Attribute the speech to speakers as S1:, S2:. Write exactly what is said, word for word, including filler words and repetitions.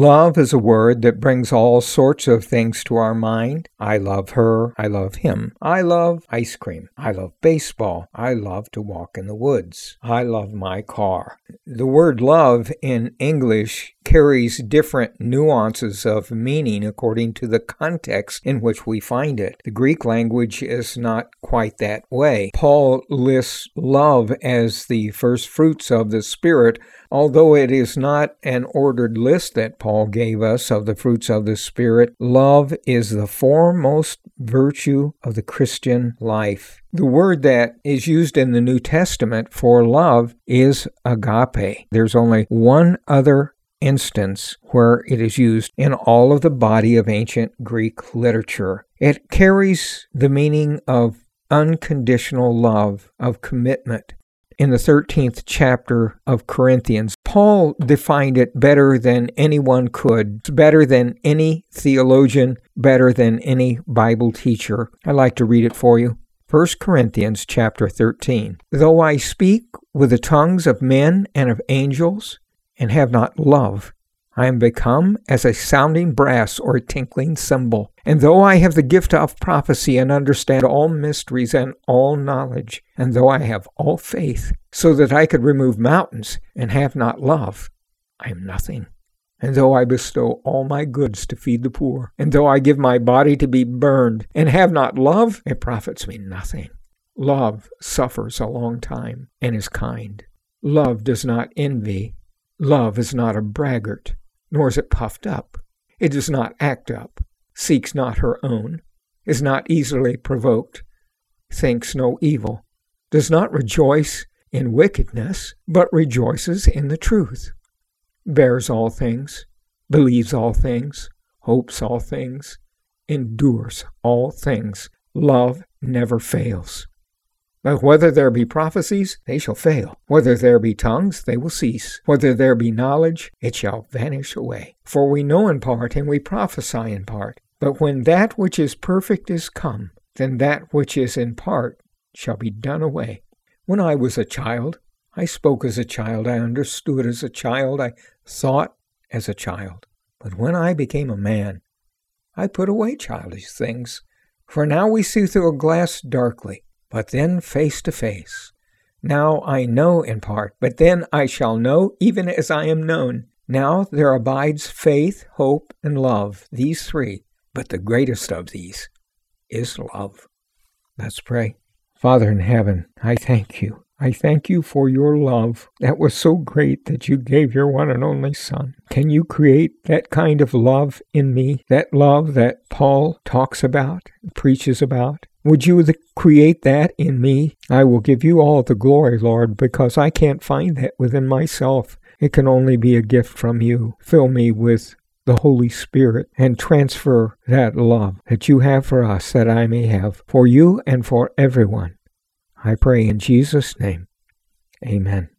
S1: Love is a word that brings all sorts of things to our mind. I love her. I love him. I love ice cream. I love baseball. I love to walk in the woods. I love my car. The word love in English carries different nuances of meaning according to the context in which we find it. The Greek language is not quite that way. Paul lists love as the first fruits of the Spirit, although it is not an ordered list that Paul gave us of the fruits of the Spirit. Love is the foremost virtue of the Christian life. The word that is used in the New Testament for love is agape. There's only one other instance where it is used in all of the body of ancient Greek literature. It carries the meaning of unconditional love, of commitment. In the thirteenth chapter of Corinthians, Paul defined it better than anyone could, better than any theologian, better than any Bible teacher. I'd like to read it for you. First Corinthians chapter thirteen. Though I speak with the tongues of men and of angels, and have not love, I am become as a sounding brass or a tinkling cymbal. And though I have the gift of prophecy and understand all mysteries and all knowledge, and though I have all faith, so that I could remove mountains and have not love, I am nothing. And though I bestow all my goods to feed the poor, and though I give my body to be burned, and have not love, it profits me nothing. Love suffers a long time and is kind. Love does not envy. Love is not a braggart, nor is it puffed up. It does not act up, seeks not her own, is not easily provoked, thinks no evil, does not rejoice in wickedness, but rejoices in the truth, bears all things, believes all things, hopes all things, endures all things. Love never fails. But whether there be prophecies, they shall fail. Whether there be tongues, they will cease. Whether there be knowledge, it shall vanish away. For we know in part, and we prophesy in part. But when that which is perfect is come, then that which is in part shall be done away. When I was a child, I spoke as a child, I understood as a child, I thought as a child. But when I became a man, I put away childish things. For now we see through a glass darkly, but then face to face. Now I know in part, but then I shall know even as I am known. Now there abides faith, hope, and love, these three, but the greatest of these is love. Let's pray. Father in heaven, I thank you. I thank you for your love that was so great that you gave your one and only Son. Can you create that kind of love in me, that love that Paul talks about, preaches about? Would you create that in me? I will give you all the glory, Lord, because I can't find that within myself. It can only be a gift from you. Fill me with the Holy Spirit and transfer that love that you have for us, that I may have for you and for everyone. I pray in Jesus' name. Amen.